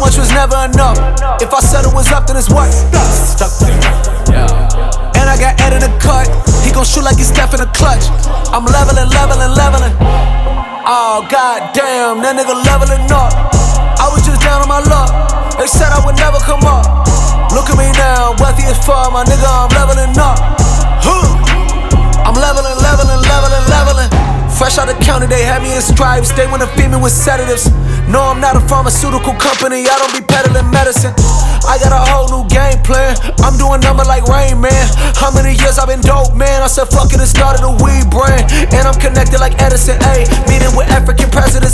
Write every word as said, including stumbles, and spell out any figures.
much was never enough. If I said it was up, then it's what? Stuck there. Yeah. And I got Ed in the cut. He gon' shoot like he's Steph in the clutch. I'm leveling, leveling, leveling. Oh, goddamn, that nigga leveling up. I was just down on my luck. They said I would never come up. Look at me now, wealthy as fuck, my nigga, I'm leveling up. Huh. I'm leveling, leveling, leveling, leveling. Fresh out the county, they had me in stripes. They wanna feed me with sedatives. No, I'm not a pharmaceutical company, I don't be peddling medicine. I got a whole new game plan. I'm doing number like Rain Man. How many years I've been dope, man? I said fuck it and started a weed brand. And I'm connected like Edison, ayy. Meeting with African presidents.